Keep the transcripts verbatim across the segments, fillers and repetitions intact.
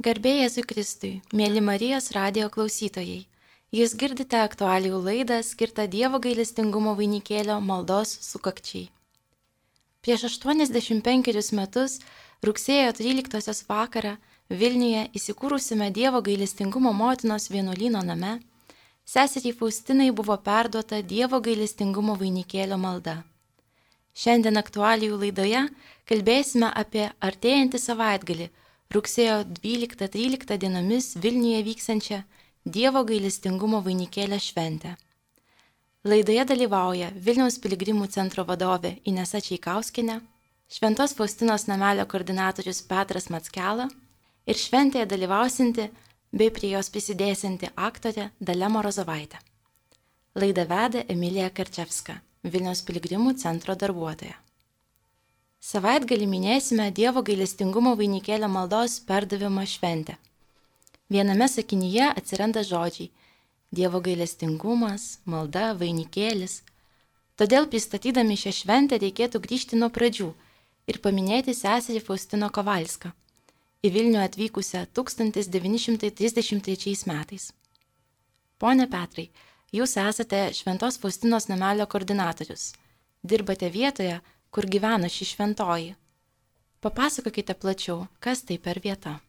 Garbė Jėzui Kristui, mėly Marijos radijo klausytojai. Jūs girdite aktualijų laidą skirtą Dievo gailestingumo vainikėlio maldos sukakčiai. Prieš aštuoniasdešimt penkerius metus, rugsėjo tryliktosios vakarą, Vilniuje įsikūrusiame Dievo gailestingumo motinos vienuolyno name, seseriai Faustinai buvo perduota Dievo gailestingumo vainikėlio malda. Šiandien aktualijų laidoje kalbėsime apie artėjantį savaitgalį, rugsėjo dvyliktą tryliktą dienomis Vilniuje vyksiančią Dievo gailestingumo vainikėlio šventę. Laidoje dalyvauja Vilniaus piligrimų centro vadovė Inesa Čeikauskienė, Šventos Faustinos namelio koordinatorius Petras Mackela ir šventėje dalyvausinti bei prie jos prisidėsianti aktorė Dalia Morozovaitė. Laidą veda Emilija Karčevska, Vilniaus piligrimų centro darbuotoja. Savaitgalį minėsime Dievo gailestingumo vainikėlio maldos perdavimo šventę. Viename sakinyje atsiranda žodžiai Dievo gailestingumas, malda, vainikėlis. Todėl pristatydami šią šventę reikėtų grįžti nuo pradžių ir paminėti seserį Faustiną Kovalską, į Vilnių atvykusią tūkstantis devyni šimtai trisdešimt trečiais metais. Pone Petrai, jūs esate Šventos Faustinos namelio koordinatorius. Dirbate vietoje, kur gyvena ši šventoji. Papasakokite plačiau, kas tai per vieta.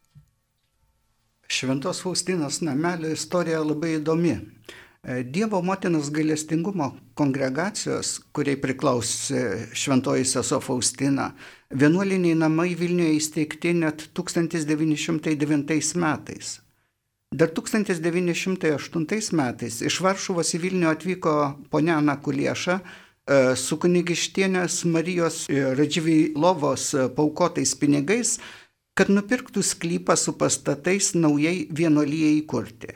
Šventos Faustinos namelio istorija labai įdomi. Dievo motinos gailestingumo kongregacijos, kuriai priklausė šventoji sesuo Faustina, vienuoliniai namai Vilniuje įsteigti net tūkstantis devyni šimtai devintais metais. Dar tūkstantis devyni šimtai aštuntais metais iš Varšuvos į Vilnių atvyko ponia Ana Kulieša su kunigištienės Marijos Radživilovos paaukotais pinigais, kad nupirktų sklypą su pastatais naujai vienuolijai įkurti.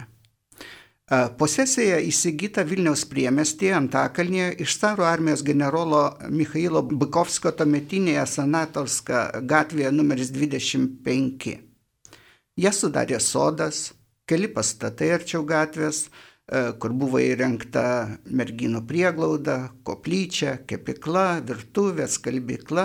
Posesija įsigyta Vilniaus priemestyje Antakalnyje iš caro armijos generolo Michailo Bykovskio tuometinėje Sanatorska gatvėje numeris dvidešimt penki. Ją sudarė sodas, keli pastatai arčiau gatvės, kur buvo įrengta merginų prieglauda, koplyčia, kepykla, virtuvė, skalbykla.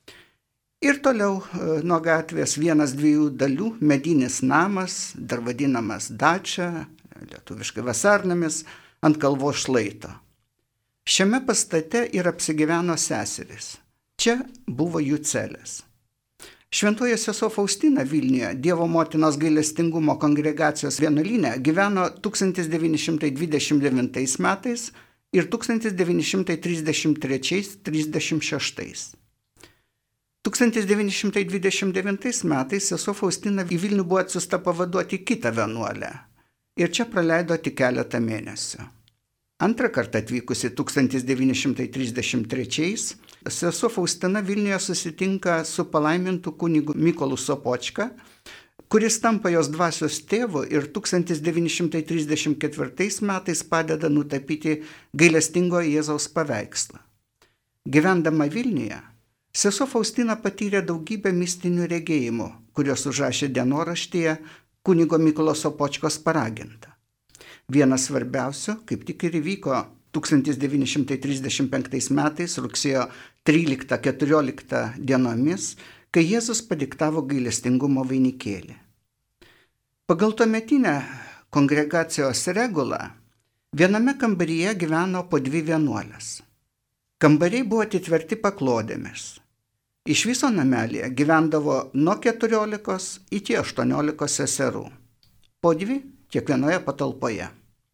Ir toliau nuo gatvės vienas dviejų dalių medinis namas, dar vadinamas dačia, lietuviškai vasarnamis, ant kalvos šlaito. Šiame pastate ir apsigyveno seserys. Čia buvo jų celės. Šventoji sesuo Faustina Vilniuje, Dievo motinos gailestingumo kongregacijos vienuolyne, gyveno tūkstantis devyni šimtai dvidešimt devintais metais ir tūkstantis devyni šimtai trisdešimt trečiais trisdešimt šeštais. tūkstantis devyni šimtai dvidešimt devintais metais sesuo Faustina į Vilnių buvo atsiųsta pavaduoti kitą vienuolę ir čia praleido tik keletą mėnesių. Antrą kartą atvykusi tūkstantis devyni šimtai trisdešimt trečiais, sesuo Faustina Vilniuje susitinka su palaimintu kunigu Mykolu Sopočka, kuris tampa jos dvasios tėvu ir tūkstantis devyni šimtai trisdešimt ketvirtais metais padeda nutapyti gailestingo Jėzaus paveikslą. Gyvendama Vilniuje, sesuo Faustina patyrė daugybę mistinių regėjimų, kuriuos užrašė dienoraštyje kunigo Mykolo Sopočkos paraginta. Vienas svarbiausių, kaip tik ir įvyko tūkstantis devyni šimtai trisdešimt penktais metais rugsėjo tryliktą keturioliktą dienomis, kai Jėzus padiktavo gailestingumo vainikėlį. Pagal tuometinę kongregacijos regulą viename kambaryje gyveno po dvi vienuolės. Kambariai buvo atitverti paklodėmis. Iš viso namelyje gyvendavo nuo keturiolikos iki aštuoniolikos seserų, po dvi kiekvienoje patalpoje.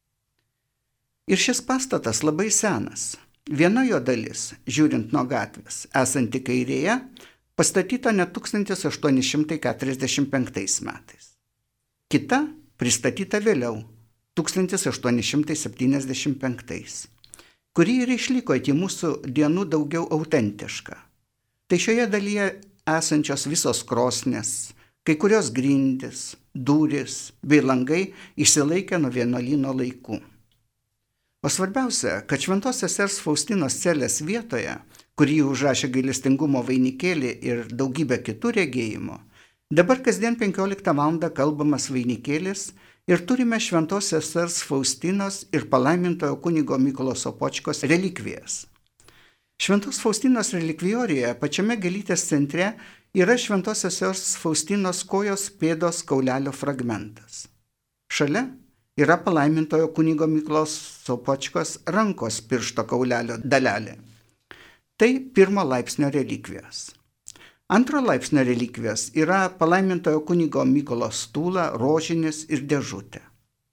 Ir šis pastatas labai senas. Viena jo dalis, žiūrint nuo gatvės, esanti kairėje, pastatyta net tūkstantis aštuoni šimtai keturiasdešimt penktais metais. Kita pristatyta vėliau, tūkstantis aštuoni šimtai septyniasdešimt penktais, kuri ir išliko iki mūsų dienų daugiau autentiška. Tai šioje dalyje esančios visos krosnės, kai kurios grindys, durys bei langai išsilaikė nuo vienuolyno laikų. O svarbiausia, kad šventos sesers Faustinos celės vietoje, kur ji užrašė gailestingumo vainikėlį ir daugybę kitų regėjimų, dabar kasdien penkioliktą valandą kalbamas vainikėlis ir turime šventos sesers Faustinos ir palaimintojo kunigo Mykolo Sopočkos relikvijas. Šventos Faustinos relikvijorijoje pačiame Gėlytės centre yra šventosios sesers Faustinos kojos pėdos kaulelio fragmentas. Šalia yra palaimintojo kunigo Myklos Sopočkos rankos piršto kaulelio dalelė. Tai pirmo laipsnio relikvijos. Antro laipsnio relikvijos yra palaimintojo kunigo Mykolo stūla, rožinis ir dėžutė.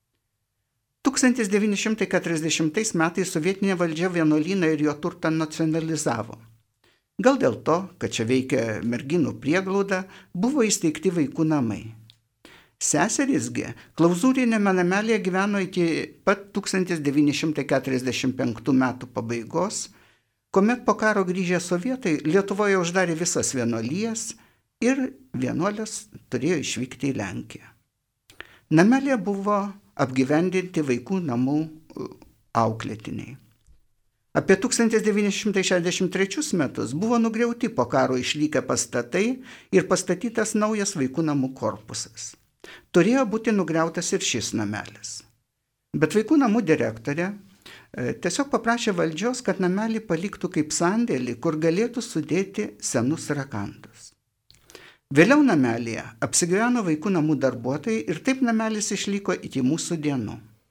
tūkstantis devyni šimtai keturiasdešimtais metais sovietinė valdžia vienuolyną ir jo turtą nacionalizavo. Gal dėl to, kad čia veikia merginų prieglauda, buvo įsteigti vaikų namai. Seserysgi klauzūrinėme namelėje gyveno iki pat tūkstantis devyni šimtai keturiasdešimt penktų metų pabaigos, kuomet po karo grįžę sovietai Lietuvoje uždarė visas vienuolijas ir vienuolės turėjo išvykti į Lenkiją. Namelėje buvo apgyvendinti vaikų namų auklėtiniai. Apie tūkstantis devyni šimtai šešiasdešimt trečius metus buvo nugriauti po karo išlikę pastatai ir pastatytas naujas vaikų namų korpusas. Turėjo būti nugriautas ir šis namelis. Bet vaikų namų direktorė tiesiog paprašė valdžios, kad namelį paliktų kaip sandėlį, kur galėtų sudėti senus rakandus. Vėliau namelyje apsigyveno vaikų namų darbuotojai ir taip namelis išliko iki mūsų dienų.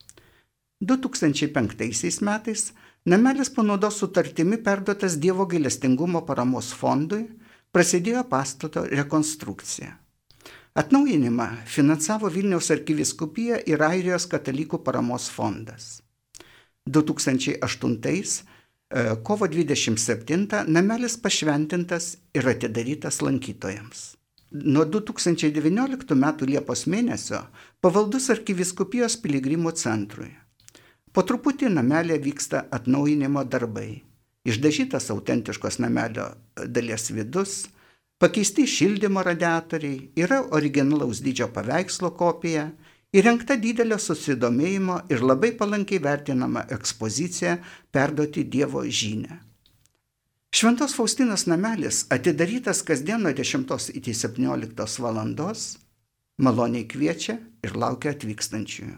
du tūkstančiai penktaisiais metais namelis panaudos sutartimi perduotas Dievo gailestingumo paramos fondui, prasidėjo pastato rekonstrukcija. Atnaujinimą finansavo Vilniaus arkivyskupija ir Airijos katalikų paramos fondas. du tūkstančiai aštuntais kovo dvidešimt septintą namelis pašventintas ir atidarytas lankytojams. Nuo du tūkstančiai devynioliktų metų Liepos mėnesio pavaldus arkivyskupijos piligrimų centrui. Po truputį namelė vyksta atnaujinimo darbai. Išdažytas autentiškos namelio dalies vidus, pakeisti šildymo radiatoriai, yra originalaus dydžio paveikslo kopija, įrengta didelio susidomėjimo ir labai palankiai vertinama ekspozicija perduoti Dievo žinią. Šventos Faustinos namelis atidarytas kasdien nuo dešimtos iki septynioliktos valandos, maloniai kviečia ir laukia atvykstančiųjų.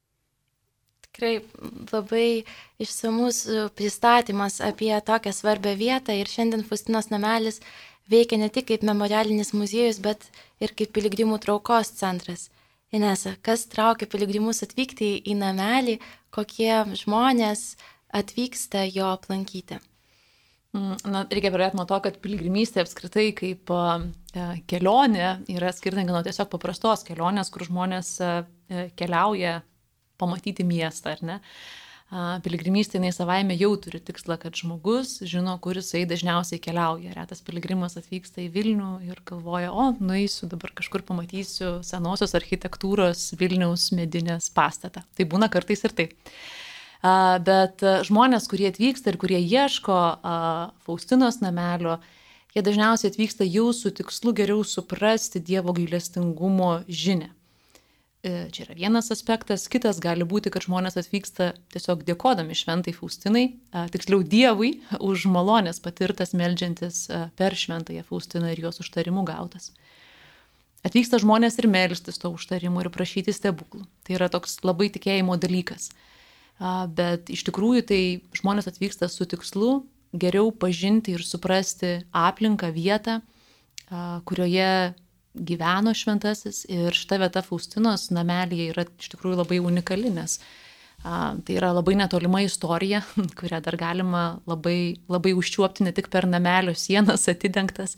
Tikrai labai išsamus pristatymas apie tokią svarbią vietą ir šiandien Faustinos namelis veikia ne tik kaip memorialinis muziejus, bet ir kaip piligrimų traukos centras. Inesa, kas traukia piligrimus atvykti į namelį, kokie žmonės atvyksta jo aplankyti? Na, reikia pradėti nuo to, kad piligrimystė apskritai kaip e, kelionė yra skirtinga nuo tiesiog paprastos kelionės, kur žmonės e, keliauja pamatyti miestą, ar ne? A, piligrimystė jinai savaime jau turi tikslą, kad žmogus žino, kur jisai dažniausiai keliauja. Retas piligrimas atvyksta į Vilnių ir galvoja, o, nueisiu dabar kažkur pamatysiu senosios architektūros Vilniaus medinės pastatą. Tai būna kartais ir tai. Uh, bet uh, žmonės, kurie atvyksta ir kurie ieško uh, Faustinos namelio, jie dažniausiai atvyksta jau su tikslu geriau suprasti Dievo gailestingumo žinią. Uh, čia yra vienas aspektas. Kitas gali būti, kad žmonės atvyksta tiesiog dėkodami šventai Faustinai, uh, tiksliau Dievui už malonės patirtas meldžiantis uh, per šventąją Faustiną ir jos užtarimų gautas. Atvyksta žmonės ir melstis to užtarimų ir prašyti stebuklų. Tai yra toks labai tikėjimo dalykas. Bet iš tikrųjų tai žmonės atvyksta su tikslu geriau pažinti ir suprasti aplinką, vietą, kurioje gyveno šventasis, ir šita vieta Faustinos namelyje yra iš tikrųjų labai unikali, nes tai yra labai netolima istorija, kurią dar galima labai, labai užčiuopti ne tik per namelio sienas atidengtas,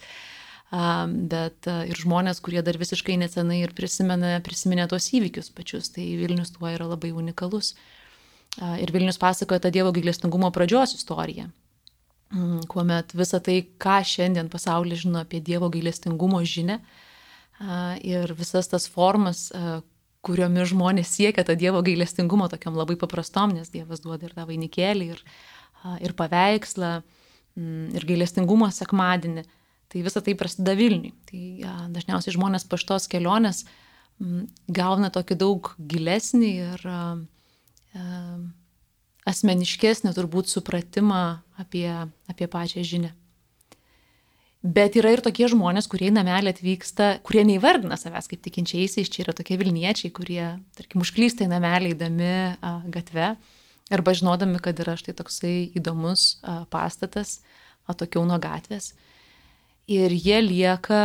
bet ir žmonės, kurie dar visiškai nesenai ir prisimena, prisiminė tos įvykius pačius, tai Vilnius tuo yra labai unikalus. Ir Vilnius pasakoja tą Dievo gailestingumo pradžios istoriją, kuomet visą tai, ką šiandien pasaulis žino apie Dievo gailestingumo žinią ir visas tas formas, kuriomis žmonės siekia tą Dievo gailestingumo tokiam labai paprastom, nes Dievas duoda ir tą vainikėlį, ir, ir paveikslą, ir gailestingumo sekmadienį. Tai visą tai prasideda Vilniui. Tai ja, dažniausiai žmonės po šitos kelionės gauna tokį daug gilesnį ir asmeniškesnį turbūt supratimą apie, apie pačią žinią. Bet yra ir tokie žmonės, kurie į namelį atvyksta, kurie neįvardina savęs kaip tikinčiaisiais. Čia yra tokie Vilniečiai, kurie, tarkim, užklysta į namelį eidami a, gatve arba žinodami, kad yra štai toksai įdomus a, pastatas atokiau nuo gatvės. ir jie lieka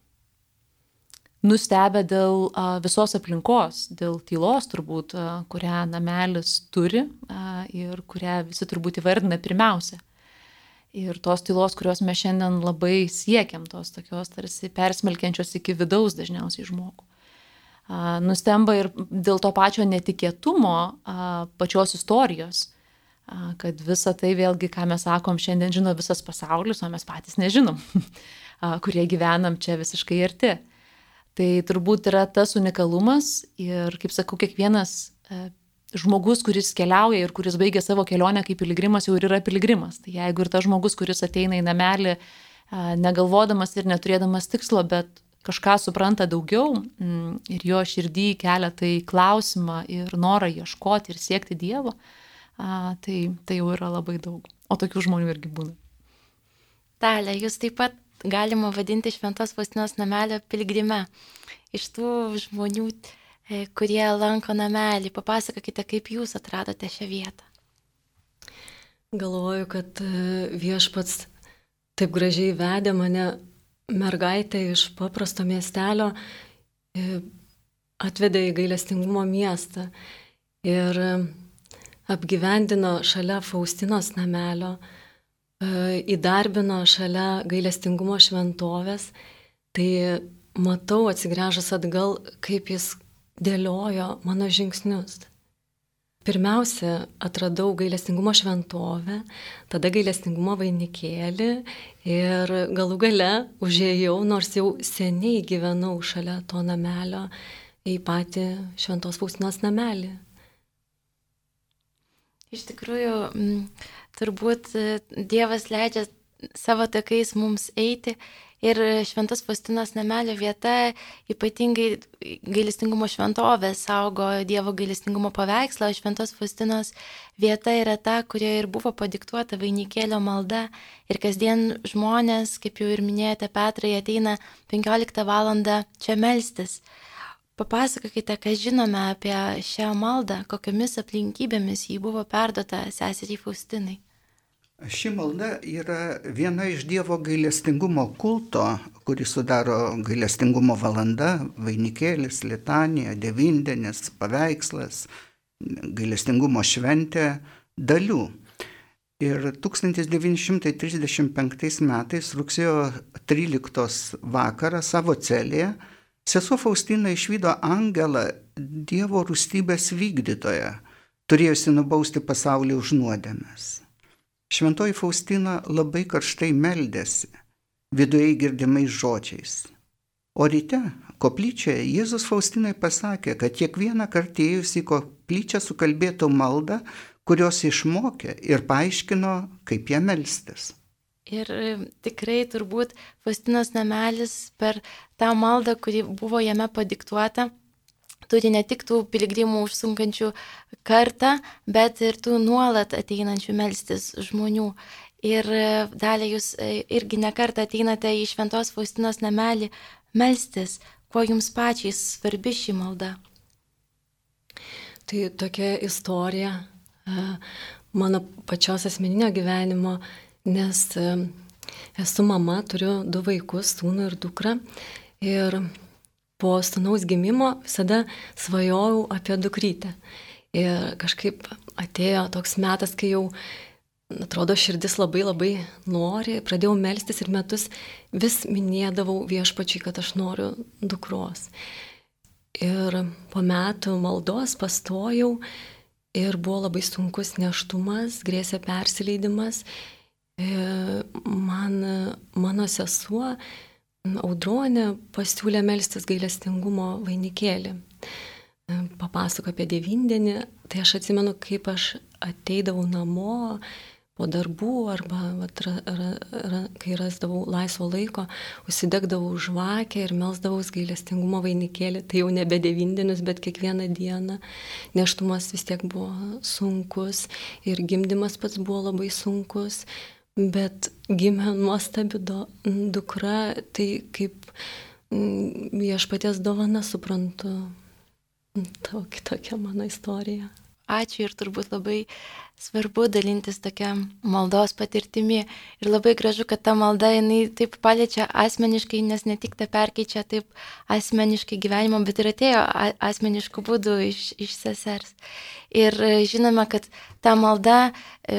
nustebę dėl a, visos aplinkos, dėl tylos turbūt, a, kurią namelis turi a, ir kurią visi turbūt įvardina pirmiausia. Ir tos tylos, kurios mes šiandien labai siekiam, tos tokios tarsi persmelkiančios iki vidaus dažniausiai žmogų. A, nustemba ir dėl to pačio netikėtumo a, pačios istorijos, a, kad visa tai vėlgi, ką mes sakom, šiandien žino visas pasaulis, o mes patys nežinom, a, kurie gyvenam čia visiškai arti. Tai turbūt yra tas unikalumas ir, kaip sakau, kiekvienas a, žmogus, kuris keliauja ir kuris baigia savo kelionę kaip piligrimas, jau ir yra piligrimas. Tai jeigu ir tas žmogus, kuris ateina į namelį a, negalvodamas ir neturėdamas tikslo, bet kažką supranta daugiau m, ir jo širdį kelia tai klausimą ir norą ieškoti ir siekti Dievo, a, tai, tai jau yra labai daug. O tokių žmonių irgi būna. Dalia, jūs taip pat galima vadinti Šventos Faustinos namelio piligrime. Iš tų žmonių, kurie lanko namelį, papasakokite, kaip jūs atradote šią vietą. Galvoju, kad Viešpats taip gražiai vedė mane, mergaitė iš paprasto miestelio, atvedė į gailestingumo miestą ir apgyvendino šalia Faustinos namelio, įdarbino šalia gailestingumo šventovės. Tai matau, atsigręžęs atgal, kaip jis dėliojo mano žingsnius. Pirmiausia, atradau gailestingumo šventovę, tada gailestingumo vainikėlį ir galų gale užėjau, nors jau seniai gyvenau šalia to namelio, į patį Šventos Faustinos namelį. Iš tikrųjų, turbūt Dievas leidžia savo takais mums eiti. Ir Šventos Faustinos namelio vieta, ypatingai gailestingumo šventovė, saugo Dievo gailestingumo paveikslą, o Šventos Faustinos vieta yra ta, kurioje ir buvo padiktuota vainikėlio malda. Ir kasdien žmonės, kaip jau ir minėjote, Petrai, ateina penkioliktą valandą čia melstis. Papasakokite, ką žinome apie šią maldą, kokiamis aplinkybėmis ji buvo perduota seseriai Faustinai. Ši malda yra viena iš Dievo gailestingumo kulto, kurį sudaro gailestingumo valanda, vainikėlis, litanija, devindienis, paveikslas, gailestingumo šventė dalių. Ir tūkstantis devyni šimtai trisdešimt penktais metais rugsėjo tryliktos vakarą savo celėje sesuo Faustina išvydo angelą, Dievo rūstybės vykdytoją, turėjusi nubausti pasaulį už nuodėmes. Šventoji Faustina labai karštai meldėsi, viduje girdimais žodžiais. O ryte koplyčioje Jėzus Faustinai pasakė, kad kiekvieną kartą ėjus į koplyčią sukalbėtų maldą, kurios išmokė ir paaiškino, kaip ją melstis. Ir tikrai turbūt Faustinos namelis per tą maldą, kuri buvo jame padiktuota, turi ne tik tų piligrimų užsunkančių kartą, bet ir tų nuolat ateinančių melstis žmonių. Ir Dalia, jūs irgi ne kartą ateinate į Šventos Faustinos namelį melstis, kuo jums pačiai svarbi ši malda. Tai tokia istorija mano pačios asmeninio gyvenimo, nes esu mama, turiu du vaikus, sūnų ir dukrą. Ir po sūnaus gimimo visada svajojau apie dukrytę. Ir kažkaip atėjo toks metas, kai jau, atrodo, širdis labai labai nori. Pradėjau melstis ir metus vis minėdavau Viešpačiui, kad aš noriu dukros. Ir po metų maldos pastojau ir buvo labai sunkus nėštumas, grėsė persileidimas. Ir man, mano sesuo Audronė pasiūlė melstis gailestingumo vainikėlį. Papasako apie devindienį, tai aš atsimenu, kaip aš ateidavau namo po darbų arba vat, ra, ra, ra, kai rasdavau laisvo laiko, užsidegdavau žvakę ir melsdavau gailestingumo vainikėlį. Tai jau nebe devindienius, bet kiekvieną dieną. Nėštumas vis tiek buvo sunkus ir gimdymas pats buvo labai sunkus. Bet gimė nuostabi do, dukra, tai kaip Viešpaties dovana, suprantu. Tokia, tokia mano istorija. ačiū ir turbūt labai svarbu dalintis tokia maldos patirtimi. Ir labai gražu, kad ta malda, jinai taip paliečia asmeniškai, nes ne tik tai perkeičia taip asmeniškai gyvenimą, bet ir atėjo asmeniškų būdų iš, iš sesers. Ir žinome, kad ta malda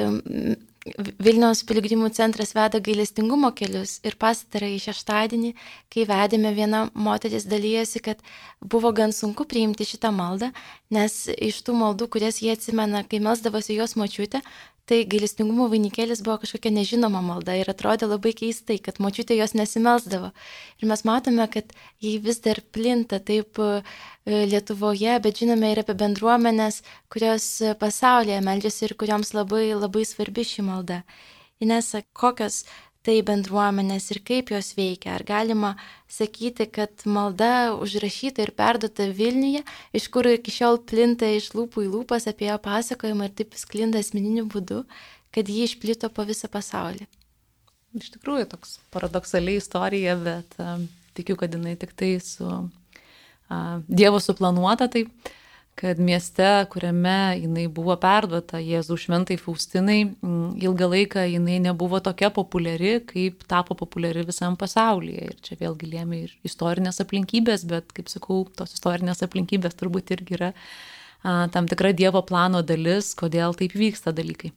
Vilniaus piligrimų centras veda gailestingumo kelius ir pastarąjį šeštadienį, kai vedėme, viena moteris dalyjasi, kad buvo gan sunku priimti šitą maldą, nes iš tų maldų, kurias jie atsimena, kai melsdavosi jos močiutė, tai gailestingumo vainikėlis buvo kažkokia nežinoma malda ir atrodė labai keistai, kad močiutė jos nesimelsdavo. Ir mes matome, kad jį vis dar plinta taip Lietuvoje, bet žinome ir apie bendruomenės, kurios pasaulyje meldžiasi ir kurioms labai, labai svarbi ši malda. Inesa, kokios tai bendruomenės ir kaip jos veikia? Ar galima sakyti, kad malda užrašyta ir perduota Vilniuje, iš kur iki šiol plinta iš lūpų į lūpas apie ją pasakojimą ir taip sklinda asmeniniu būdu, kad ji išplito po visą pasaulį? Iš tikrųjų, toks paradoksaliai istorija, bet uh, tikiu, kad jinai tik tai su uh, Dievo suplanuota, taip, kad mieste, kuriame jinai buvo perduota Jėzų šventai Faustinai, ilgą laiką jinai nebuvo tokia populiari, kaip tapo populiari visam pasaulyje. Ir čia vėlgi lėmė ir istorinės aplinkybės, bet, kaip sakau, tos istorinės aplinkybės turbūt irgi yra a, tam tikra Dievo plano dalis, kodėl taip vyksta dalykai.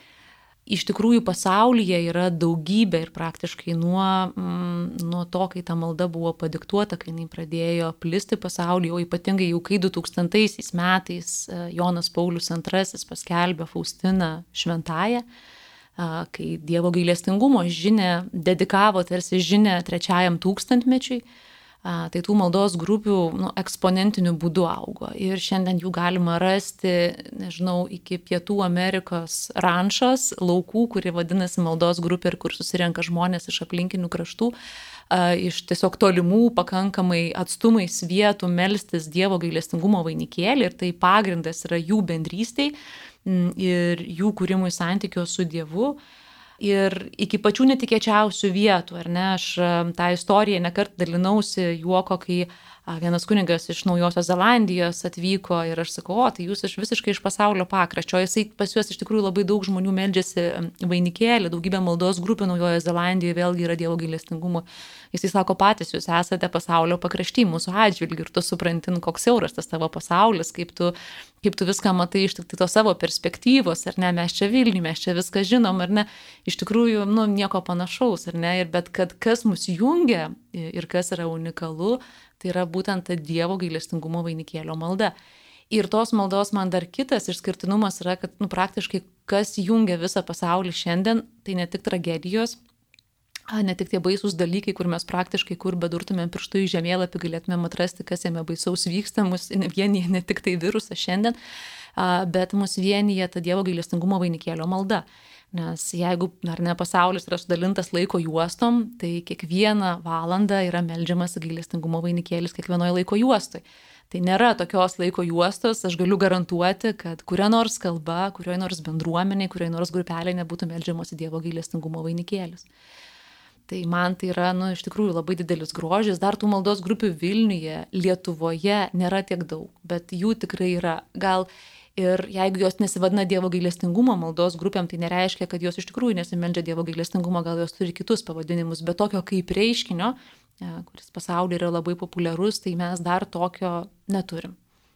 Iš tikrųjų pasaulyje yra daugybė ir praktiškai nuo, mm, nuo to, kai ta malda buvo padiktuota, kai jinai pradėjo plisti pasaulyje, o ypatingai jau kai du tūkstantaisiais metais Jonas Paulius antrasis paskelbė Faustiną šventąją, kai Dievo gailestingumo žinią dedikavo tarsi žinią trečiajam tūkstantmečiui, tai tų maldos grupių nu, eksponentiniu būdu augo. Ir šiandien jų galima rasti, nežinau, iki Pietų Amerikos rančos, laukų, kuri vadinasi maldos grupė ir kur susirenka žmonės iš aplinkinių kraštų, iš tiesiog tolimų pakankamai atstumais vietų melstis Dievo gailestingumo vainikėlį. Ir tai pagrindas yra jų bendrystei ir jų kūrimui santykio su Dievu. Ir iki pačių netikėčiausių vietų, ar ne, aš tą istoriją nekart dalinausi juoko, kai vienas kunigas iš Naujosios Zelandijos atvyko ir aš sakau, o tai jūs iš visiškai iš pasaulio pakraščio, jisai pas juos iš tikrųjų labai daug žmonių meldžiasi vainikėlį, daugybė maldos grupių Naujojoje Zelandijoje vėlgi yra Dievo gailestingumo. Jisai sako, patys jūs esate pasaulio pakrašty mūsų atžvilgiu ir tu supranti, koks siauras tas tavo pasaulis, kaip tu, kaip tu viską matai iš tik to savo perspektyvos, ar ne, mes čia Vilniuje, mes čia viską žinom, ar ne, iš tikrųjų, nu, nieko panašaus, ar ne, ir bet kad kas mus jungia ir kas yra unikalu, tai yra būtent ta Dievo gailestingumo vainikėlio malda. Ir tos maldos man dar kitas išskirtinumas yra, kad nu, praktiškai kas jungia visą pasaulį šiandien, tai ne tik tragedijos, ne tik tie baisūs dalykai, kur mes praktiškai kur bedurtumėm pirštų į žemėlapį, galėtumėm atrasti, kas jame baisaus vyksta, mus vienyje ne tik tai virusas šiandien, bet mus vienyje ta Dievo gailestingumo vainikėlio malda. Nes jeigu ar ne pasaulis yra sudalintas laiko juostom, tai kiekvieną valandą yra meldžiamas gailestingumo vainikėlis kiekvienoje laiko juostoje. Tai nėra tokios laiko juostos, aš galiu garantuoti, kad kuria nors kalba, kurioje nors bendruomenėje, kurioje nors grupelėje nebūtų meldžiamas Dievo gailestingumo vainikėlis. Tai man tai yra, nu, iš tikrųjų labai didelis grožis. Dar tų maldos grupių Vilniuje, Lietuvoje nėra tiek daug, bet jų tikrai yra. Gal ir jeigu jos nesivadina Dievo gailestingumo maldos grupėm, tai nereiškia, kad jos iš tikrųjų nesimeldžia Dievo gailestingumo, gal jos turi kitus pavadinimus, bet tokio kaip reiškinio, kuris pasaulyje yra labai populiarus, tai mes dar tokio neturim.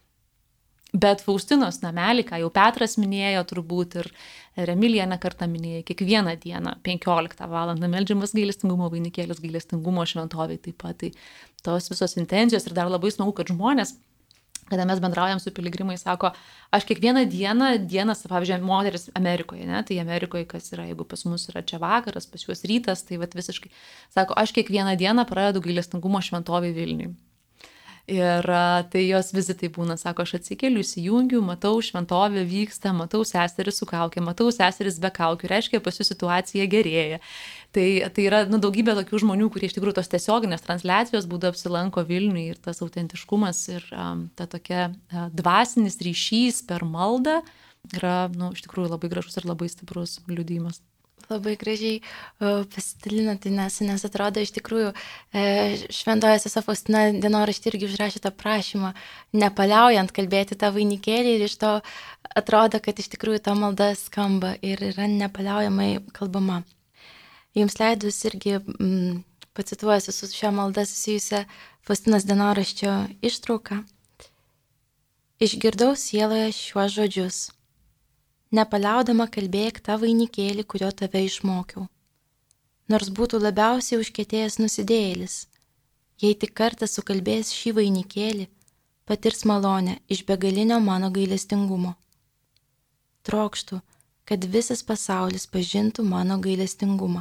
Bet Faustinos namelį, ką jau Petras minėjo turbūt ir Emilija nekartą minėjo, kiekvieną dieną penkioliktą valandą meldžiamas gailestingumo vainikėlis, gailestingumo šventovėj taip pat. Tai tos visos intencijos ir dar labai smagu, kad žmonės, kada mes bendraujam su piligrimais, sako, aš kiekvieną dieną, dienas, pavyzdžiui, moteris Amerikoje, ne, tai Amerikoje, kas yra, jeigu pas mus yra čia vakaras, pas juos rytas, tai vat visiškai, sako, aš kiekvieną dieną pradedu gailestingumo šventovėj Vilniui. Ir tai jos vizitai būna, sako, aš atsikeliu, įsijungiu, matau šventovė vyksta, matau seseris su kaukė, matau seseris be kaukių, reiškia, pas jų situacija gerėja. Tai, tai yra nu, daugybė tokių žmonių, kurie iš tikrųjų tos tiesioginės transliacijos būdu apsilanko Vilniui ir tas autentiškumas ir um, ta tokia uh, dvasinis ryšys per maldą yra nu, iš tikrųjų labai gražus ir labai stiprus liudijimas. Labai gražiai uh, pasidalinate, nes, nes atrodo iš tikrųjų e, šventoji sesuo Faustina dienoraštį irgi užrašė tą prašymą, nepaliaujant kalbėti tą vainikėlį ir iš to atrodo, kad iš tikrųjų ta malda skamba ir yra nepaliaujamai kalbama. Jums leidus irgi mm, pacituosiu su šia malda susijusią Faustinos dienoraščio ištrauką. Išgirdau sieloje šiuos žodžius. Nepaliaudama kalbėk tą vainikėlį, kurio tave išmokiau. Nors būtų labiausiai užkietėjęs nusidėjėlis, jei tik kartą sukalbės šį vainikėlį, patirs malonę iš begalinio mano gailestingumo. Trokštų, kad visas pasaulis pažintų mano gailestingumą.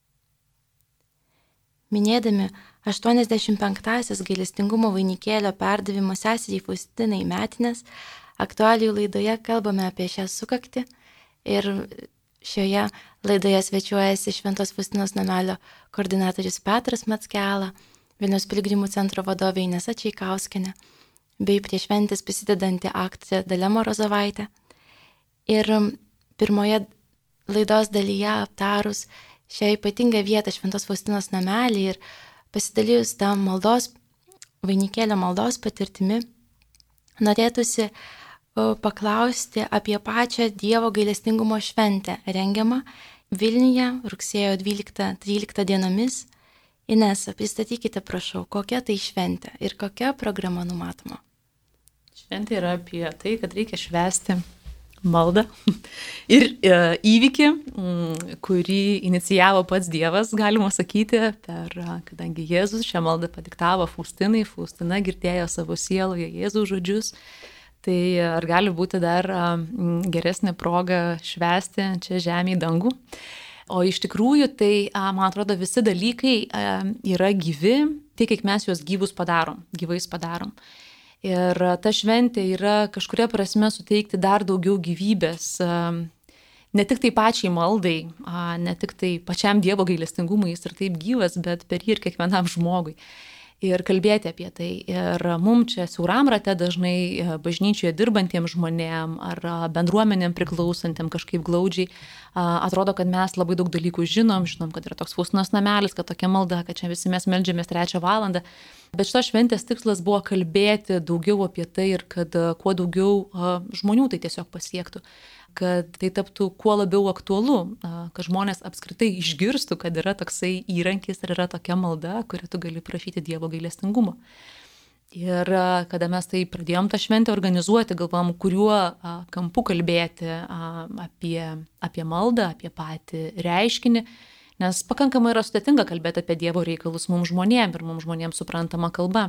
Minėdami aštuoniasdešimt penktąsias gailestingumo vainikėlio perdavimo seseriai Faustinai metinės, aktualijų laidoje kalbame apie šią sukaktį ir šioje laidoje svečiuojasi Šventos Faustinos namelio koordinatorius Petras Mackela, Vilniaus piligrimų centro vadovė Inesa Čeikauskienė, bei prie šventės prisidedanti aktorė Dalia Morozovaitė. Ir pirmoje laidos dalyje aptarus šią ypatingą vietą Šventos Faustinos namelį ir pasidalijus tą maldos, vainikėlio maldos patirtimi, norėtųsi paklausti apie pačią Dievo gailestingumo šventę rengiamą Vilniuje rugsėjo dvyliktą tryliktą dienomis. Inesa, pristatykite, prašau, kokia tai šventė ir kokia programa numatoma. Šventė yra apie tai, kad reikia švęsti maldą ir e, įvykį, m, kurį inicijavo pats Dievas, galima sakyti, per, kadangi Jėzus šią maldą padiktavo Faustinai, Faustina girdėjo savo sieloje Jėzaus žodžius, tai ar gali būti dar m, geresnė proga švęsti čia žemėje dangų. O iš tikrųjų, tai, man atrodo, visi dalykai yra gyvi, tiek kiek mes juos gyvus padarom, gyvais padarom. Ir ta šventė yra kažkuria prasme suteikti dar daugiau gyvybės, ne tik tai pačiai maldai, ne tik tai pačiam Dievo gailestingumui, jis ir taip gyvas, bet per jį ir kiekvienam žmogui. Ir kalbėti apie tai. Ir mums čia siauram rate dažnai bažnyčioje dirbantiems žmonėm ar bendruomenėm priklausantiem kažkaip glaudžiai atrodo, kad mes labai daug dalykų žinom, žinom, kad yra toks Faustinos namelis, kad tokia malda, kad čia visi mes meldžiamės trečią valandą. Bet šitos šventės tikslas buvo kalbėti daugiau apie tai ir kad kuo daugiau žmonių tai tiesiog pasiektų, kad tai taptų kuo labiau aktualu, kad žmonės apskritai išgirstų, kad yra toksai įrankis ir yra tokia malda, kurią tu gali prašyti Dievo gailestingumo. Ir kada mes tai pradėjom tą šventę organizuoti, galvom, kuriuo kampu kalbėti apie, apie maldą, apie patį reiškinį, nes pakankamai yra sudėtinga kalbėti apie Dievo reikalus mums žmonėm ir mums žmonėm suprantama kalba.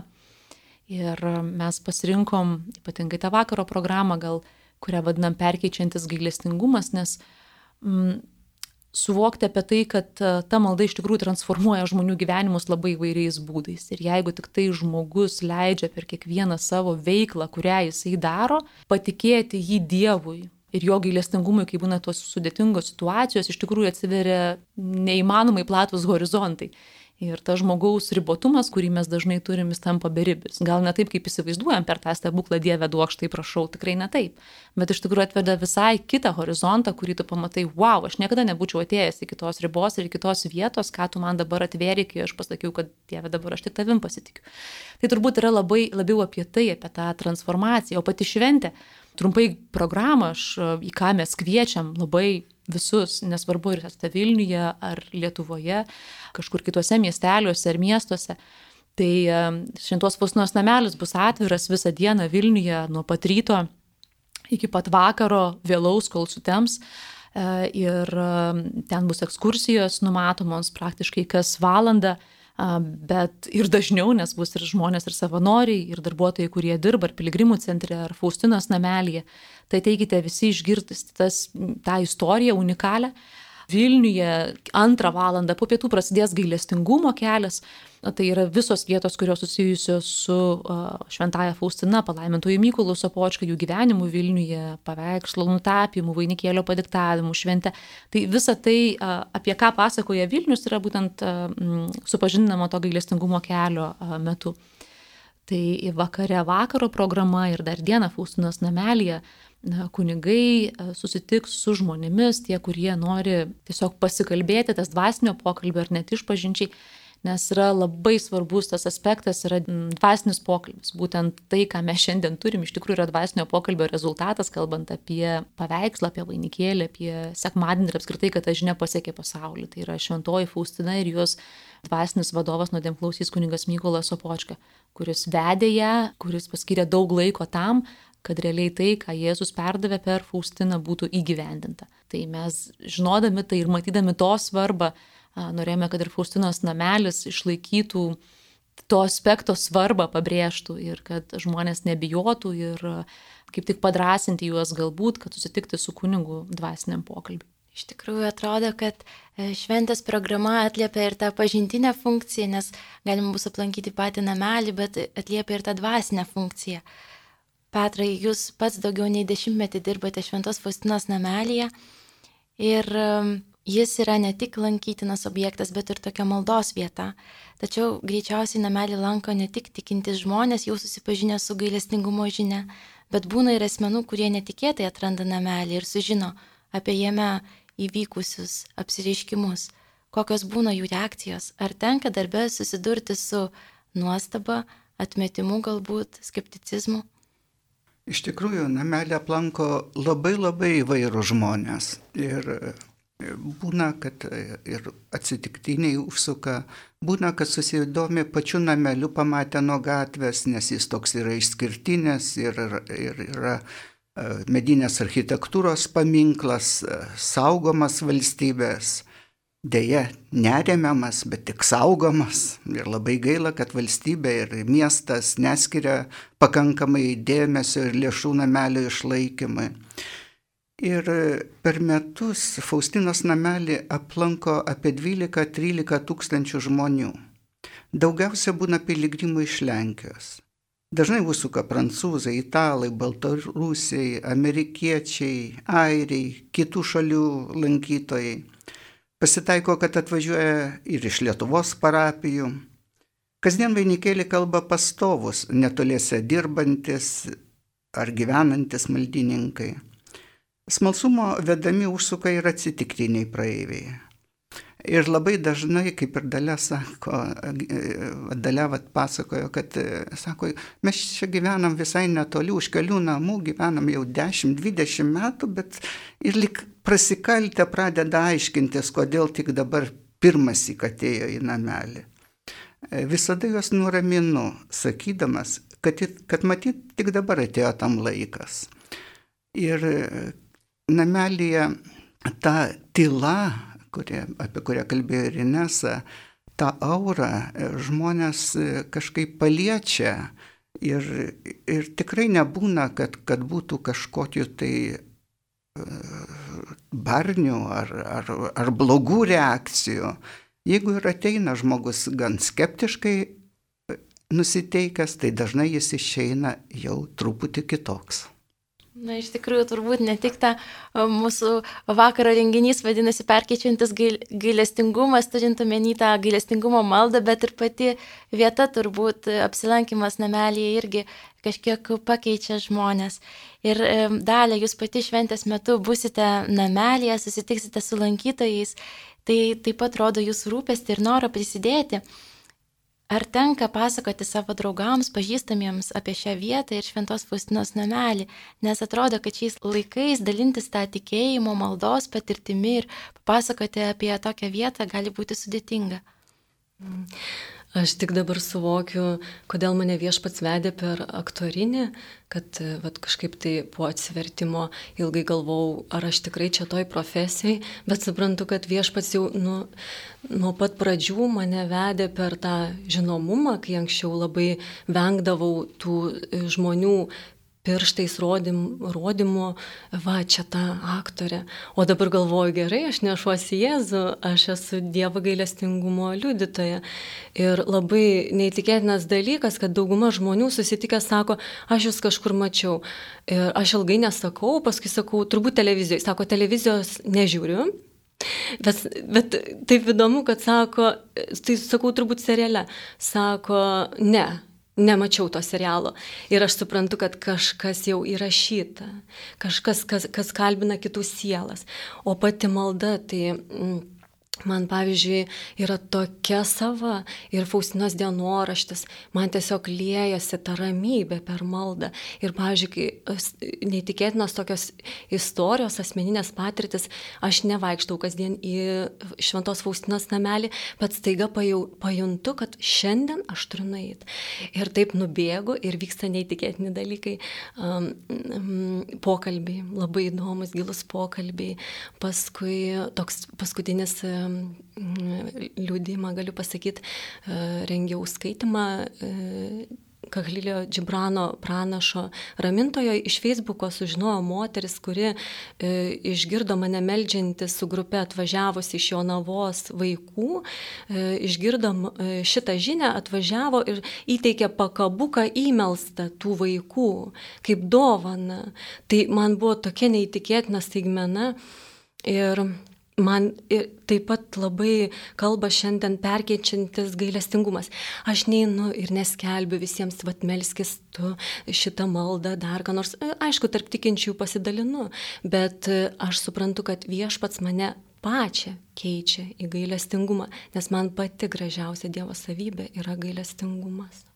Ir mes pasirinkom ypatingai tą vakaro programą, gal kurią vadinam perkeičiantis gailestingumas, nes mm, suvokti apie tai, kad ta malda iš tikrųjų transformuoja žmonių gyvenimus labai įvairiais būdais. Ir jeigu tik tai žmogus leidžia per kiekvieną savo veiklą, kurią jisai daro, patikėti jį Dievui ir jo gailestingumui, kai būna tos sudėtingos situacijos, iš tikrųjų atsiveria neįmanomai platus horizontai. Ir tas žmogaus ribotumas, kurį mes dažnai turim, jis tampa beribis. Gal ne taip, kaip įsivaizduojam per tą stebuklą Dieve duok, štai prašau, tikrai ne taip. Bet iš tikrųjų atveda visai kitą horizontą, kurį tu pamatai, wow, aš niekada nebūčiau atėjęs iki tos ribos ir iki tos vietos, ką tu man dabar atvėrė, kai aš pasakiau, kad Dieve dabar aš tik tavim pasitikiu. Tai turbūt yra labai labiau apie tai, apie tą transformaciją. O pati šventė, trumpai programą, aš, į ką mes kviečiam labai visus, nesvarbu ir esate Vilniuje ar Lietuvoje, kažkur kitose miesteliuose ar miestuose. Tai Šventos Faustinos namelis bus atviras visą dieną Vilniuje nuo pat ryto iki pat vakaro, vėlaus, kol sutems. Ir ten bus ekskursijos numatomos praktiškai kas valandą, bet ir dažniau, nes bus ir žmonės, ir savanoriai, ir darbuotojai, kurie dirba ar piligrimų centre, ar Faustinos namelyje. Tai teikite visi išgirtis tas, tą istoriją unikalią. Vilniuje antrą valandą po pietų prasidės gailestingumo kelias. Tai yra visos vietos, kurios susijusios su Šventąja Faustina, palaimintoju Mykolu Sopočka, jų gyvenimu Vilniuje, paveikslo nutapimu, vainikėlio padiktavimu, švente. Tai visa tai, apie ką pasakoja Vilnius, yra būtent supažindinama to gailestingumo kelio metu. Tai vakare vakaro programa ir dar dieną Faustinos namelyje kunigai susitiks su žmonėmis, tie, kurie nori tiesiog pasikalbėti, tas dvasinio pokalbio ar net išpažinčiai, nes yra labai svarbus tas aspektas, yra dvasinis pokalbis. Būtent tai, ką mes šiandien turim, iš tikrųjų yra dvasinio pokalbio rezultatas, kalbant apie paveikslą, apie vainikėlį, apie sekmadienį ir apskritai, kad ta žinia pasiekė pasaulį. Tai yra šventoji Faustina ir jos dvasinis vadovas nuodėmklausys kunigas Mykolas Sopočka, kuris vedė ją, kuris paskyrė daug laiko tam, kad realiai tai, ką Jėzus perdavė per Faustiną, būtų įgyvendinta. Tai mes žinodami tai ir matydami to svarbą, norėjome, kad ir Faustinos namelis išlaikytų to aspekto svarbą, pabrėžtų ir kad žmonės nebijotų ir kaip tik padrasinti juos galbūt, kad susitikti su kunigu dvasiniam pokalbiui. Iš tikrųjų atrodo, kad šventės programa atliepia ir tą pažintinę funkciją, nes galima bus aplankyti patį namelį, bet atliepia ir tą dvasinę funkciją. Petrai, jūs pats daugiau nei dešimtmetį dirbate Šventos Faustinos namelyje ir jis yra ne tik lankytinas objektas, bet ir tokia maldos vieta. Tačiau greičiausiai namelį lanko ne tik tikintys žmonės, jau susipažinę su gailestingumo žinia, bet būna ir asmenų, kurie netikėtai atranda namelį ir sužino apie jame įvykusius apsireiškimus. Kokios būna jų reakcijos? Ar tenka darbe susidurti su nuostaba, atmetimu galbūt, skepticizmu? Iš tikrųjų, namelį aplanko labai labai įvairių žmonės. Ir būna, kad ir atsitiktiniai užsuka, būna, kad susidomi pačiu nameliu pamatę nuo gatvės, nes jis toks yra išskirtinis ir, ir yra medinės architektūros paminklas, saugomas valstybės. Deja, neremiamas, bet tik saugomas. Ir labai gaila, kad valstybė ir miestas neskiria pakankamai dėmesio ir lėšų namelio išlaikymui. Ir per metus Faustinos namelį aplanko apie dvylika trylika tūkstančių žmonių. Daugiausia būna piligrimų iš Lenkijos. Dažnai užsuka prancūzai, italai, baltarusiai, amerikiečiai, airiai, kitų šalių lankytojai. Pasitaiko, kad atvažiuoja ir iš Lietuvos parapijų. Kasdien vainikėlį kalba pastovus, netoliese dirbantis ar gyvenantis maldininkai. Smalsumo vedami užsuka ir atsitiktiniai praeiviai. Ir labai dažnai, kaip ir Dalia sako, Dalia vat pasakojo, kad sako, mes čia gyvenam visai netoli, už kelių namų gyvenam jau dešimt dvidešimt metų, bet ir lik prasikaltę pradeda aiškintis, kodėl tik dabar pirmąsyk atėjo į namelį. Visada juos nuraminu, sakydamas, kad, kad matyt tik dabar atėjo tam laikas. Ir namelyje ta tyla, kurie, apie kurią kalbėjo ir Inesa, tą aurą žmonės kažkaip paliečia ir, ir tikrai nebūna, kad, kad būtų kažkokių tai barnių ar, ar, ar blogų reakcijų. Jeigu ir ateina žmogus gan skeptiškai nusiteikęs, tai dažnai jis išeina jau truputį kitoks. Na, iš tikrųjų, turbūt ne tik ta mūsų vakaro renginys vadinasi perkeičiantis gailestingumas, turint omeny tą gailestingumo maldą, bet ir pati vieta turbūt apsilankimas namelyje irgi kažkiek pakeičia žmonės. Ir Dalia, jūs pati šventės metu busite namelyje, susitiksite su lankytojais, tai taip pat rodo jūsų rūpestį ir norą prisidėti. Ar tenka pasakoti savo draugams, pažįstamiems apie šią vietą ir Šventos Faustinos namelį, nes atrodo, kad šiais laikais dalintis tą tikėjimo, maldos patirtimi ir papasakoti apie tokią vietą gali būti sudėtinga. Aš tik dabar suvokiu, kodėl mane Viešpats vedė per aktorinį, kad vat, kažkaip tai po atsivertimo ilgai galvojau, ar aš tikrai čia toj profesijai, bet suprantu, kad Viešpats jau nu, nuo pat pradžių mane vedė per tą žinomumą, kai anksčiau labai vengdavau tų žmonių pirštais rodym, rodymu, va, čia ta aktorė. O dabar galvoju, gerai, aš nešuosi Jėzų, aš esu Dievo gailestingumo liudytoja. Ir labai neįtikėtinas dalykas, kad dauguma žmonių susitikę sako, aš jūs kažkur mačiau. Ir aš ilgai nesakau, paskui sakau, turbūt televizijoje. Sako, televizijos nežiūriu. Bet, bet taip įdomu, kad sako, tai sakau, turbūt seriale. Sako, ne. Nemačiau to serialo. Ir aš suprantu, kad kažkas jau įrašyta, kažkas, kas, kas kalbina kitų sielas. O pati malda, tai man, pavyzdžiui, yra tokia sava ir Faustinos dienoraštis, man tiesiog liejasi ta ramybė per maldą. Ir, pavyzdžiui, kai neįtikėtinos tokios istorijos, asmeninės patirtis, aš nevaikštau kasdien į Šventos Faustinos namelį, bet staiga pajuntu, kad šiandien aš turiu nueiti. Ir taip nubėgu ir vyksta neįtikėtini dalykai, um, um, pokalbiai, labai įdomus, gilus pokalbiai. Paskui toks paskutinis liūdimą, galiu pasakyti, rengiau skaitimą Kahlilio Džibrano pranašo ramintojo. Iš Facebooko sužinojo moteris, kuri išgirdo mane meldžiantis su grupe atvažiavusi iš Jonavos vaikų, išgirdo šitą žinią, atvažiavo ir įteikė pakabuką įmelstą tų vaikų kaip dovaną. Tai man buvo tokia neįtikėtina staigmena. Ir man ir taip pat labai kalba šiandien perkeičiantis gailestingumas. Aš neinu ir neskelbiu visiems, vat melskis tu šitą maldą, dar ką nors. Aišku, tarp tikinčių pasidalinu, bet aš suprantu, kad Viešpats mane pačią keičia į gailestingumą, nes man pati gražiausia Dievo savybė yra gailestingumas.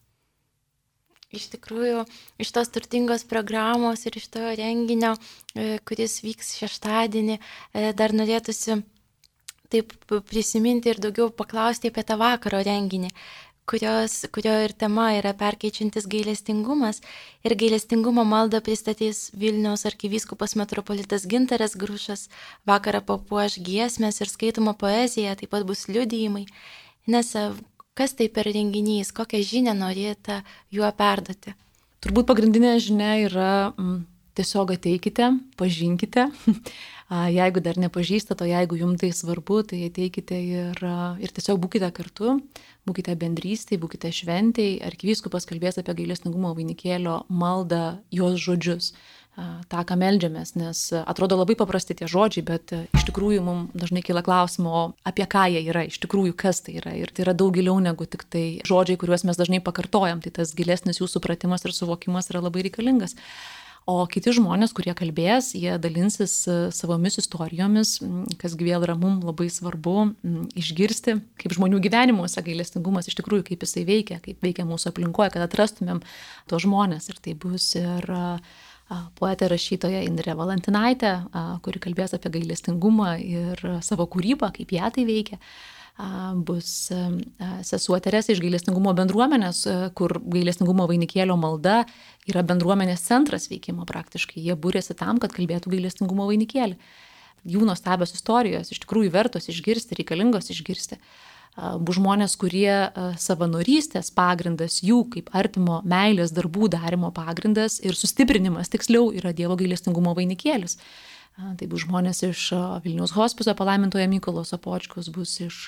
Iš tikrųjų, iš tos turtingos programos ir iš to renginio, kuris vyks šeštadienį, dar norėtųsi taip prisiminti ir daugiau paklausti apie tą vakaro renginį, kurios, kurio ir tema yra perkeičiantis gailestingumas. Ir gailestingumo maldą pristatys Vilniaus arkivyskupas metropolitas Gintaras Grušas, vakarą papuoš giesmės ir skaitoma poezija, taip pat bus liudijimai. Nes kas tai per renginys, kokią žinią norėta juo perduoti? Turbūt pagrindinė žinia yra m, tiesiog ateikite, pažinkite. Jeigu dar nepažįstate, o jeigu jums tai svarbu, tai ateikite ir, ir tiesiog būkite kartu, būkite bendrystėj, būkite šventėj. Arkivyskupas kalbės apie gailestingumo vainikėlio maldą, jos žodžius. tą, ką meldžiamės, nes atrodo labai paprasti tie žodžiai, bet iš tikrųjų mums dažnai kyla klausimo, apie ką jie yra, iš tikrųjų kas tai yra. Ir tai yra daug giliau negu tik tai žodžiai, kuriuos mes dažnai pakartojam, tai tas gilesnis jų supratimas ir suvokimas yra labai reikalingas. O kiti žmonės, kurie kalbės, jie dalinsis savomis istorijomis, kas vėl yra mums labai svarbu išgirsti, kaip žmonių gyvenimuose gailestingumas iš tikrųjų, kaip jisai veikia, kaip veikia mūsų aplinkoje, kad atrastumėm tos žmonės. Ir tai bus ir poetė rašytoja Indrė Valantinaitė, kuri kalbės apie gailestingumą ir savo kūrybą, kaip ją tai veikia. Bus sesuo Teresė iš gailestingumo bendruomenės, kur gailestingumo vainikėlio malda yra bendruomenės centras veikimo praktiškai. Jie būrėsi tam, kad kalbėtų gailestingumo vainikėlį. Jų nuostabios istorijos iš tikrųjų vertos išgirsti, reikalingos išgirsti. Bus žmonės, kurie savanorystės pagrindas, jų kaip artimo meilės darbų darimo pagrindas ir sustiprinimas tiksliau yra Dievo gailestingumo vainikėlis. Tai bus žmonės iš Vilniaus hospiso palaimintojo Mykolo Sopočkos, bus iš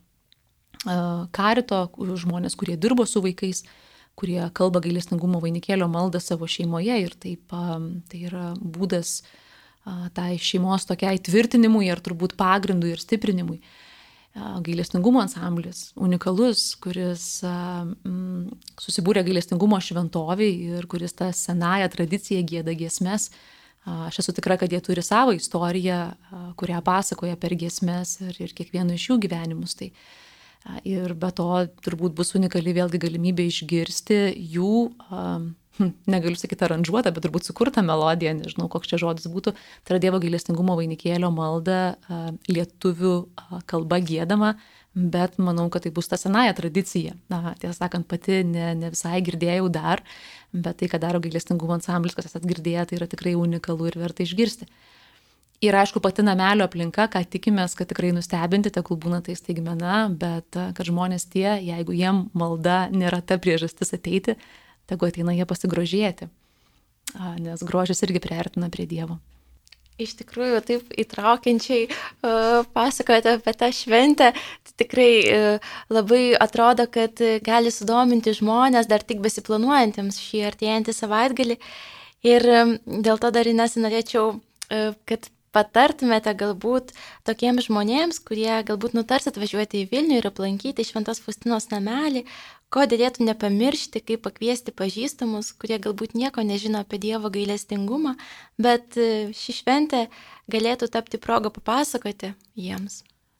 Karito, žmonės, kurie dirbo su vaikais, kurie kalba gailestingumo vainikėlio maldą savo šeimoje ir taip tai yra būdas tai šeimos tokiai tvirtinimui ir turbūt pagrindui ir stiprinimui. Gailestingumo ansamblis, unikalus, kuris mm, susibūrė gailestingumo šventoviai ir kuris tą senąją tradiciją gieda giesmes. Aš esu tikra, kad jie turi savo istoriją, kurią pasakoja per giesmes ir, ir kiekvieno iš jų gyvenimus. Tai, ir be to turbūt bus unikali vėlgi galimybė išgirsti jų, negaliu sakyti aranžuotą, bet turbūt sukurtą melodiją, nežinau, koks čia žodis būtų, tai yra Dievo gailestingumo vainikėlio malda lietuvių kalba giedama, bet manau, kad tai bus ta senaja tradicija. Na, tiesą sakant, pati ne, ne visai girdėjau dar, bet tai, ką daro gailestingumo ansamblis, kas esat girdėję, tai yra tikrai unikalu ir verta išgirsti. Ir aišku, pati namelio aplinka, ką tikimės, kad tikrai nustebinti, tegul būna tai staigmena, bet kad žmonės tie, jeigu jiem malda nėra ta priežastis ateiti, tegu ateina jie pasigrožėti, nes grožis irgi priartina prie Dievo. Iš tikrųjų, taip įtraukiančiai uh, pasakojate apie tą šventę, tai tikrai uh, labai atrodo, kad gali sudominti žmonės dar tik besiplanuojantiems šį artėjantį savaitgalį. Ir um, dėl to dar Inesa norėčiau, uh, kad patartumėte galbūt tokiems žmonėms, kurie galbūt nutars atvažiuoti į Vilnių ir aplankyti Šventos Faustinos namelį, ko dėlėtų nepamiršti, kaip pakviesti pažįstamus, kurie galbūt nieko nežino apie Dievo gailestingumą, bet ši šventė galėtų tapti progą papasakoti jiems.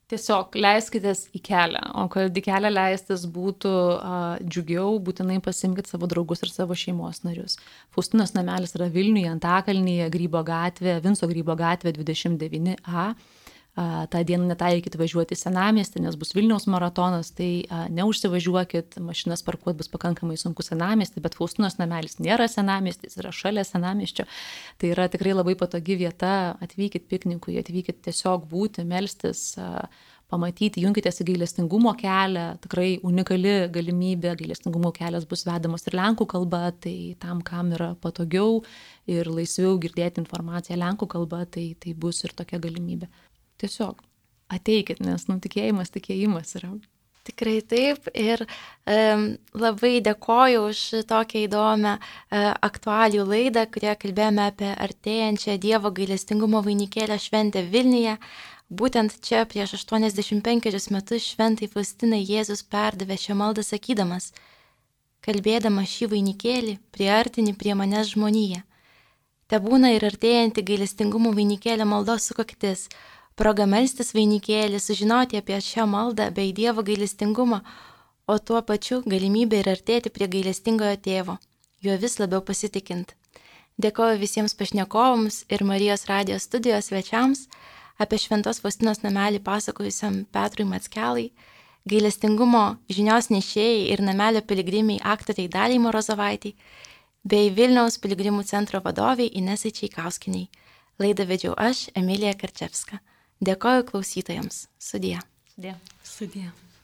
Tiesiog leiskitės į kelią, o kad į kelią leistis būtų a, džiugiau, būtinai pasimkite savo draugus ir savo šeimos narius. Faustinos namelis yra Vilniuje, Antakalnyje, Grybo gatvė, Vinco Grybo gatvė dvidešimt devyni A. A, tą dieną netaikit važiuoti į senamiestį, nes bus Vilniaus maratonas, tai a, neužsivažiuokit, mašinas parkuot bus pakankamai sunku senamiestį, bet Faustinos namelis nėra senamiestis, yra šalia senamiesčio. Tai yra tikrai labai patogi vieta, atvykit piknikui, atvykit tiesiog būti, melstis, a, pamatyti, junkitės į gailestingumo kelią, tikrai unikali galimybė, gailestingumo kelias bus vedamas ir lenkų kalba, tai tam, kam yra patogiau ir laisviau girdėti informaciją lenkų kalba, tai, tai bus ir tokia galimybė. Tiesiog ateikit, nes nu, tikėjimas, tikėjimas yra. Tikrai taip ir um, labai dėkoju už tokią įdomią uh, aktualių laidą, kurioje kalbėjome apie artėjančią Dievo gailestingumo vainikėlio šventę Vilniuje. Būtent čia prieš aštuoniasdešimt penkerius metus šventai Faustinai Jėzus perdavė šią maldą sakydamas: kalbėdama šį vainikėlį, priartini prie manęs žmoniją. Te būna ir artėjanti gailestingumo vainikėlio maldos sukaktis, proga melstis vainikėlį, sužinoti apie šią maldą bei Dievo gailestingumą, o tuo pačiu galimybė ir artėti prie gailestingojo tėvo, juo vis labiau pasitikint. Dėkoju visiems pašnekovams ir Marijos radijos studijos svečiams, apie Šventos Faustinos namelį pasakojusiam Petrui Mackelai, gailestingumo žinios nešėjai ir namelio piligrimiai aktoriai Daliai Morozovaitei, bei Vilniaus piligrimų centro vadoviai Inesai Čeikauskiniai. Laidą vedžiau aš, Emilija Karčevska. Dėkoju klausytojams. Sudie. Sudie. Sudie.